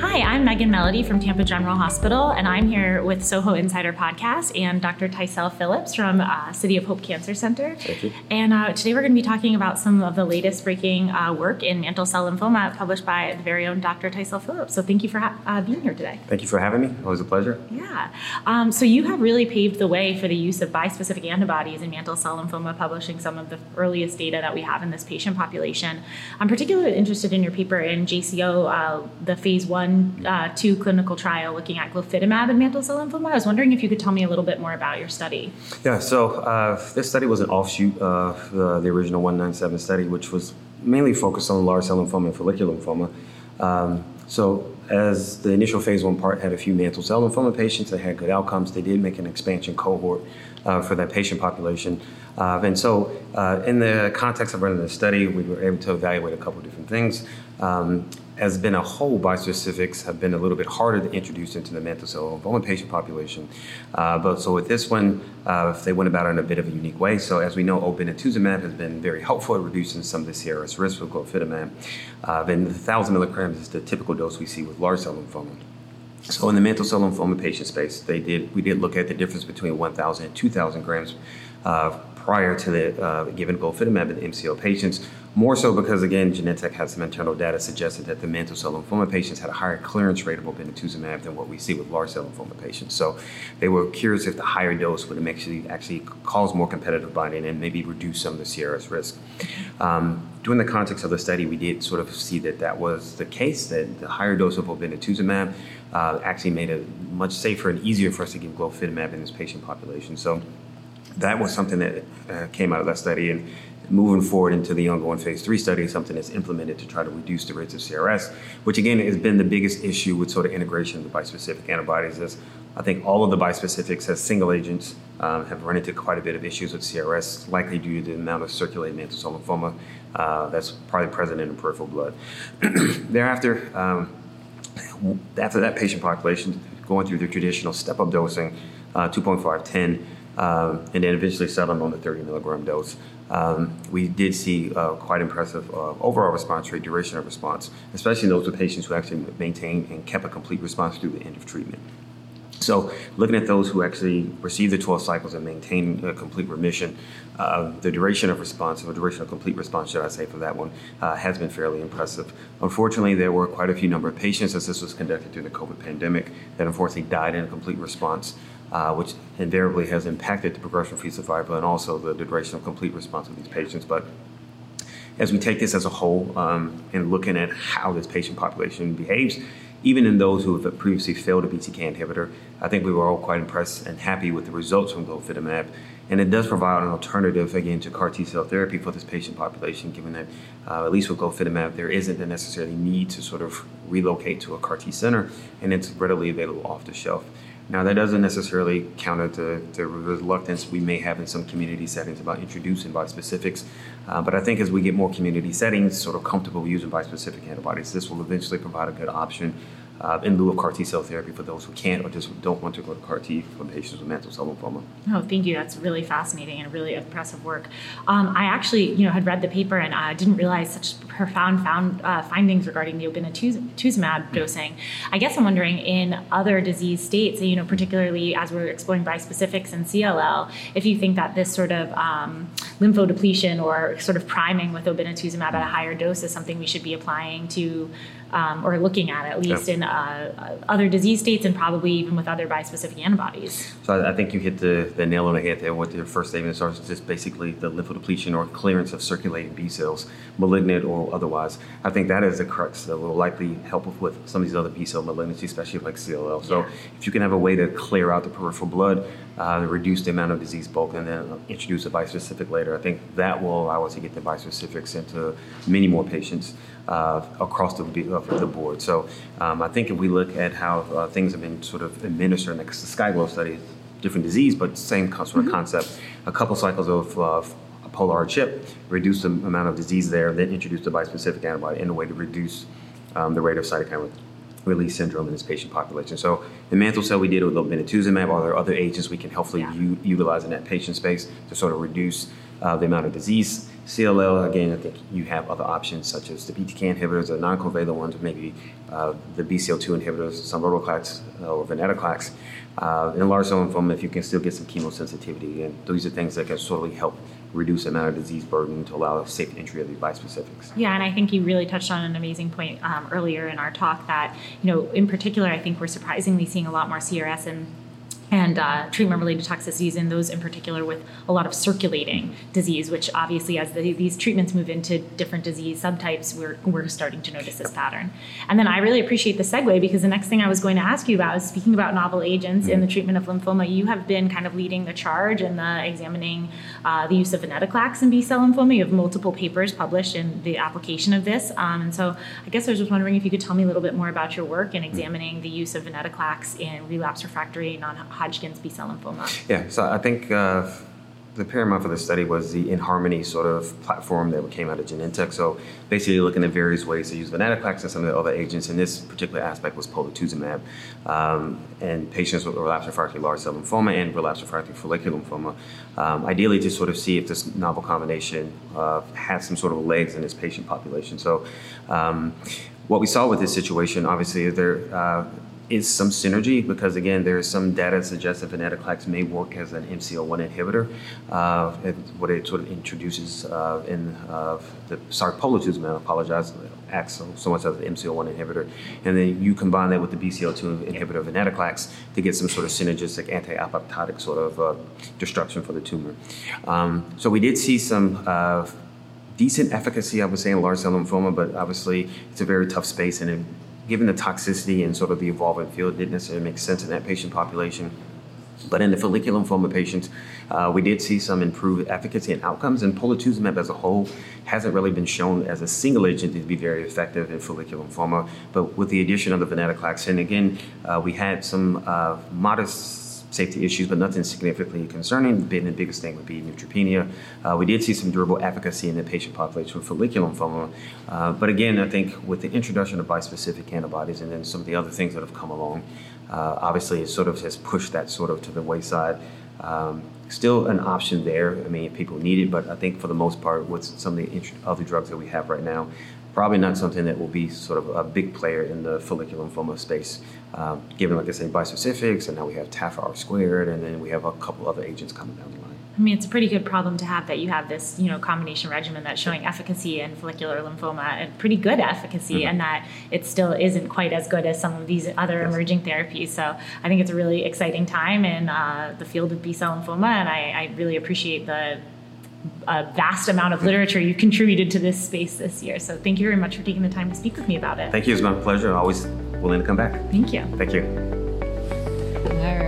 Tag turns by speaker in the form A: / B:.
A: Hi, I'm Megan Melody from Tampa General Hospital, and I'm here with Soho Insider Podcast and Dr. Tysel Phillips from City of Hope Cancer Center.
B: Thank you.
A: And today we're going to be talking about some of the latest breaking work in mantle cell lymphoma published by the very own Dr. Tysel Phillips. So thank you for being here today.
B: Thank you for having me. Always a pleasure.
A: Yeah. So you have really paved the way for the use of bispecific antibodies in mantle cell lymphoma, publishing some of the earliest data that we have in this patient population. I'm particularly interested in your paper in JCO, the phase 1/2 clinical trial looking at glofitamab in mantle cell lymphoma. I was wondering if you could tell me a little bit more about your study.
B: Yeah, so this study was an offshoot of the original 197 study, which was mainly focused on large cell lymphoma and follicular lymphoma. So as the initial phase 1 part had a few mantle cell lymphoma patients that had good outcomes, they did make an expansion cohort for that patient population. And so in the context of running the study, we were able to evaluate a couple of different things. As been a whole, bispecifics have been a little bit harder to introduce into the mantle cell lymphoma patient population. But so with this one, they went about it in a bit of a unique way. So as we know, obinutuzumab has been very helpful at reducing some of the CRS risk with glofitamab. And 1,000 milligrams is the typical dose we see with large cell lymphoma. So in the mantle cell lymphoma patient space, we did look at the difference between 1,000 and 2,000 grams prior to the given glofitamab in MCL patients, more so because, again, Genentech had some internal data suggested that the mantle cell lymphoma patients had a higher clearance rate of obinutuzumab than what we see with large cell lymphoma patients. So they were curious if the higher dose would actually cause more competitive binding and maybe reduce some of the CRS risk. During the context of the study, we did sort of see that was the case, that the higher dose of obinutuzumab actually made it much safer and easier for us to give glofitamab in this patient population. So that was something that came out of that study, and moving forward into the ongoing phase 3 study is something that's implemented to try to reduce the rates of CRS, which again has been the biggest issue with sort of integration of the bispecific antibodies. Is I think all of the bispecifics as single agents have run into quite a bit of issues with CRS, likely due to the amount of circulating mantle cell lymphoma that's probably present in the peripheral blood. Thereafter, after that patient population, going through the traditional step-up dosing, 2.5, 10, and then eventually settled on the 30 milligram dose. We did see quite impressive overall response rate, duration of response, especially those with patients who actually maintained and kept a complete response through the end of treatment. So looking at those who actually received the 12 cycles and maintained a complete remission, the duration of response, or duration of complete response, should I say, for that one, has been fairly impressive. Unfortunately, there were quite a few number of patients, as this was conducted during the COVID pandemic, that unfortunately died in a complete response, which invariably has impacted the progression-free survival and also the duration of complete response of these patients. But as we take this as a whole and looking at how this patient population behaves, even in those who have previously failed a BTK inhibitor, I think we were all quite impressed and happy with the results from glofitamab. And it does provide an alternative, again, to CAR T-cell therapy for this patient population, given that, at least with glofitamab, there isn't the necessarily need to sort of relocate to a CAR T center, and it's readily available off the shelf. Now, that doesn't necessarily counter the reluctance we may have in some community settings about introducing bispecifics. But I think as we get more community settings sort of comfortable using bispecific antibodies, this will eventually provide a good option in lieu of CAR T-cell therapy for those who can't or just don't want to go to CAR T for patients with mantle cell lymphoma.
A: Oh, thank you. That's really fascinating and really impressive work. I actually, had read the paper and didn't realize such profound findings regarding the obinutuzumab dosing. I guess I'm wondering, in other disease states, particularly as we're exploring bispecifics and CLL, if you think that this sort of lymphodepletion or sort of priming with obinutuzumab at a higher dose is something we should be applying to or looking at least in other disease states and probably even with other bispecific antibodies.
B: So I think you hit the nail on the head there with your first statement. So it's just basically the lymphodepletion or clearance of circulating B cells, malignant or otherwise. I think that is the crux that will likely help with some of these other B cell malignancies, especially like CLL. So if you can have a way to clear out the peripheral blood, reduce the amount of disease bulk, and then introduce a bispecific later, I think that will allow us to get the bispecifics into many more patients across the board. So I think if we look at how things have been sort of administered, like the SKYGLO study, different disease, but same sort of concept, a couple cycles of polar R-CHP, reduce the amount of disease there, then introduce the bispecific antibody in a way to reduce the rate of cytokine release syndrome in this patient population. So the mantle cell we did with obinutuzumab. Are there other agents we can hopefully utilize in that patient space to sort of reduce the amount of disease? CLL, again, I think you have other options such as the BTK inhibitors, the non-covalent ones, maybe the BCL2 inhibitors, sonrotoclax or venetoclax. In large cell lymphoma, if you can still get some chemosensitivity, and these are things that can sort of help reduce the amount of disease burden to allow safe entry of these bispecifics.
A: Yeah, and I think you really touched on an amazing point earlier in our talk that, in particular, I think we're surprisingly seeing a lot more CRS and treatment-related toxicities in those in particular with a lot of circulating disease, which obviously as these treatments move into different disease subtypes, we're starting to notice this pattern. And then I really appreciate the segue because the next thing I was going to ask you about is speaking about novel agents in the treatment of lymphoma. You have been kind of leading the charge in examining the use of venetoclax in B-cell lymphoma. You have multiple papers published in the application of this. And so I guess I was just wondering if you could tell me a little bit more about your work in examining the use of venetoclax in relapse refractory non-Hodgkin's B-cell lymphoma.
B: Yeah, so I think the paramount for the study was the InHarmony sort of platform that came out of Genentech. So basically looking at various ways to use venetoclax and some of the other agents. In this particular aspect was polatuzumab and patients with relapsed refractory large cell lymphoma and relapsed refractory follicular lymphoma. Ideally to sort of see if this novel combination has some sort of legs in this patient population. So what we saw with this situation, obviously there is some synergy because, again, there is some data that suggests that venetoclax may work as an MCL1 inhibitor. What it sort of introduces polatuzumab, I apologize, acts so much as the MCL1 inhibitor. And then you combine that with the BCL2 inhibitor venetoclax to get some sort of synergistic anti-apoptotic sort of destruction for the tumor. So we did see some decent efficacy, I would say, in large cell lymphoma, but obviously it's a very tough space, and given the toxicity and sort of the evolving field, it didn't necessarily make sense in that patient population. But in the follicular lymphoma patients, we did see some improved efficacy and outcomes, and polatuzumab as a whole hasn't really been shown as a single agent to be very effective in follicular lymphoma. But with the addition of the venetoclax, and again, we had some modest safety issues, but nothing significantly concerning. The biggest thing would be neutropenia. We did see some durable efficacy in the patient population with follicular lymphoma. But again, I think with the introduction of bispecific antibodies and then some of the other things that have come along, obviously it sort of has pushed that sort of to the wayside. Still an option there. I mean, if people need it, but I think for the most part, with some of the other drugs that we have right now, probably not something that will be sort of a big player in the follicular lymphoma space, given, like I say, bispecifics, and now we have TAFR squared, and then we have a couple other agents coming down the line.
A: I mean, it's a pretty good problem to have that you have this, combination regimen that's showing efficacy in follicular lymphoma and pretty good efficacy, and that it still isn't quite as good as some of these other emerging therapies. So I think it's a really exciting time in the field of B-cell lymphoma, and I really appreciate the vast amount of literature you've contributed to this space this year. So thank you very much for taking the time to speak with me about it.
B: Thank you. It's my pleasure. Always willing to come back.
A: Thank you.
B: Thank you.
C: All right.